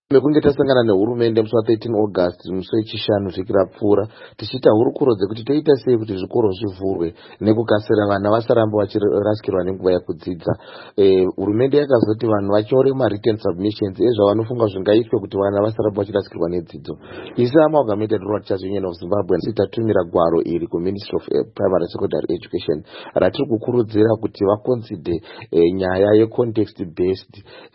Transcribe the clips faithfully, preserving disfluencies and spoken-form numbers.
mekunge tasangana nehurumende musi wa13 August musi wechishanu vhiki rapfuura tichiita hurukuro dzekuti toita sei kuti zvikoro zvivhurwe nekukasira vana vasaramba vachirasikirwa nenguva yekudzidza. Hurumende yakazoti vanhu vachiorema written submissions ezvavanofunga zvingaitwe kuti vana vasaramba vachirasikirwa nedzidzo. Isi Amalgamated Rural Teachers Union of Zimbabwe tatumira gwaro iri kuMinistry of Primary and Secondary Education ratiri kukurudzira kuti vaconsider nyaya yecontext based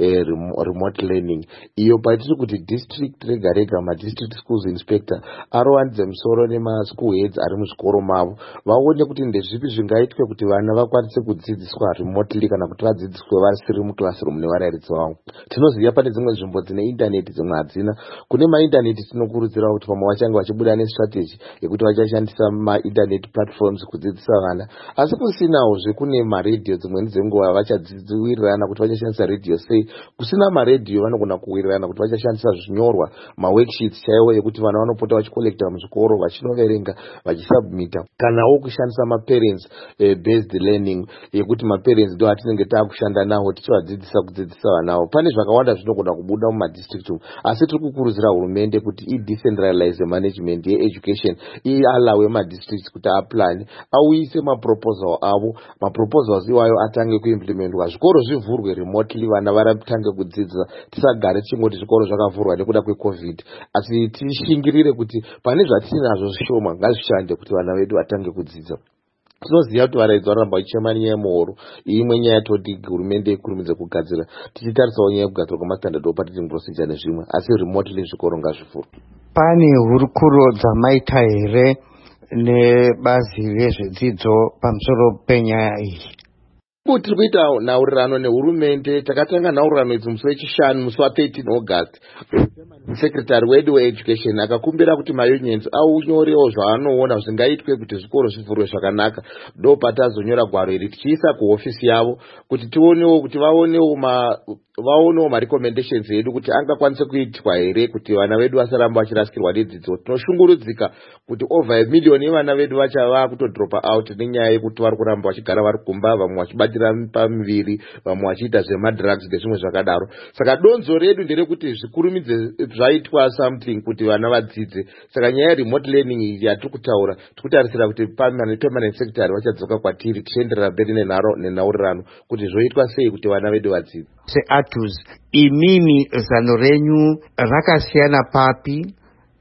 remote learning iyo tiri kuti district rega rega madistrict schools inspector arowanidze musoro nemaschool heads ari muzvikoro mavo vaone kuti ndezvipi zvingaitwe kuti vana vakwanise kudzidziswa remotely kana kuti vadzidziswe vasiri muclassroom nevarairidzi vavo. Tinoziva pane dzimwe nzvimbo dzine intaneti dzimwe hadzina. Kune maintaneti tinokurudzira kuti pamwe vachange vachibuda nestrategy yekuti vachashandisa maintaneti platforms kudzidzisa vana, asi kusinawozve kune maredhiyo dzimweni dzenguva vachadziwirirana kuti vachashandisa redhiyo sei. Kusina maredhiyo vanogona kuwirirana kuti vachashandisa zvinyorwa maworksheets chaiwo yekuti vana vanopota vachikolekta muzvikoro vachinoverenga vachisubmita, kanawo kushandisa maparents eh, based learning yekuti maparents ndo atinenge taakushanda nawo tichivadzidzisa kudzidzisa vanavo. Pane zvakawanda zvinogona kubuda mumadistrict umu, asi tiri kukurudzira hurumende kuti idecentralize management yeeducation, ialawe madistricts kuti aplane auyise maproposal avo. Maproposals iwayo atange kuimplementwa, zvikoro zvivhurwe remotely, vana varatange kudzidza, tisagare chingoti zvikoro zvakavhurwa nekuda kwecovid, asi tishingirire kuti pane zvatinazvo zvishoma ngazvishande kuti vana vedu vatange kudzidza. Tinoziva kuti varaidzi varamba vachichema nyaya yemuhoro, imwe nyaya toti hurumende ikurumidze kugadzira, tichitarisawo nyaya yekugadzirwa kwemastandard operating procedure nezvimwe, asi remotely zvikoro ngazvivhurwe. Pane hurukuro dzamaita here nebazi rezvedzidzo pamusoro penyaya iyi? Tiri kuita nhaurirano nehurumende. Takatanga nhaurirano idzi musi wechishanu musi wa13 August. Secretary wedu weeducation akakumbira kuti maunions aunyorewo zvaanoona zvingaitwe kuti zvikoro zvivhurwe zvakanaka. Ndo patazonyora gwaro iri tichiisa kuhofisi yavo kuti tionewo kuti vaonewo ma vaonewo marecommendations edu kuti angakwanise kuitwa here kuti vana vedu vasaramba vachirasikirwa nedzidzo. Tinoshungurudzika kuti over a million yevana vedu vachava kutodropa out nenyaya yekuti vari kuramba vachigara vari kumba, vamwe vachibatira pamiviri, vamwe vachiita zvemadrugs nezvimwe zvakadaro. Saka donzo redu nderekuti zvikurumidze zvaitwa something kuti vana vadzidze. Saka nyaya remote learning iyi yatiri kutaura tikutarisira kuti permanent secretary vachadzoka kwatiri tichienderera mberi nenhaurirano kuti zvoitwa sei kuti vana vedu vadzidze. SEATUS, imimi zano renyu rakasiyana papi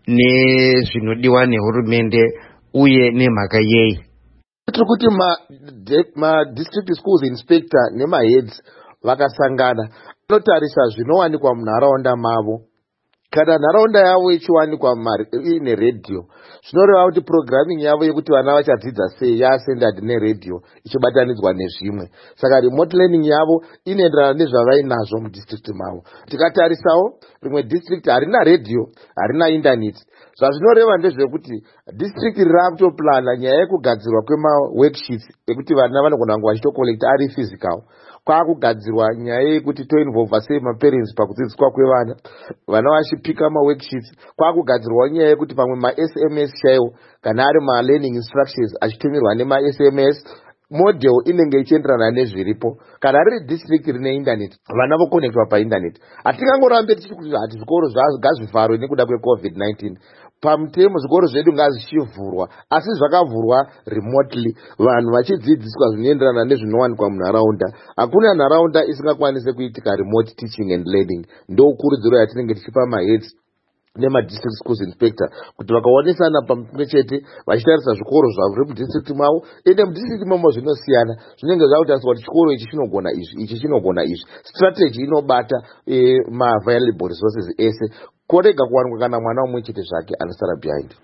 nezvinodiwa nehurumende uye nemhaka yei? Tiri kuti ma, ma district schools inspector nemaheads vakasangana vanotarisa zvinowanikwa munharaunda mavo. Kana nharaunda yavo ichiwanikwa ine radio, zvinoreva kuti programming yavo yekuti vana vachadzidza sei yaasended neradio ichibatanidzwa nezvimwe. Saka remote learning yavo inoenderana nezvavainazvo mudistrict mavo. Tikatarisawo rimwe district harina radio, harina internet. Zvazvinoreva ndezvekuti district rirakutoplana nyaya yekugadzirwa kwemaworksheets ekuti vana vanogona kunge vachitokolekta ari physical. Kwakugadzirwa nyaya yekuti toinvolva sei maparents pakudzidziswa kwevana, vana vachipika maworksheets. Kwakugadzirwa nyaya yekuti pamwe ma-S M S chaiwo kana ari ma-learning instructions achitumirwa nema-S M S, model inenge ichienderana nezviripo. Kana riri district rine internet, vana vokonekwa painternet. Hatingangorambe tichiti kuti hati zvikoro ngazvivharwe nekuda kwecovid nineteen. Pamutemo zvikoro zvedu ngazvichivhurwa, asi zvakavhurwa remotely, vanhu vachidzidziswa zvinoenderana nezvinowanikwa munharaunda. Hakuna nharaunda isingakwanise kuitika remote teaching and learning. Ndo kurudziro yatinenge tichipa maheads nema-district schools inspector kuti vakaonesana pamwe chete vachitarisa zvikoro zvavo mudistrict mavo, ende mudistrict mavo zvinosiyana, zvinenge zvakutariswa kuti chikoro ichi chinogona izvi, ichi chinogona izvi. Strategy inobata eh, ma-available resources ese, korega kuwanikwa kana mwana umwe chete zvake anosara behind.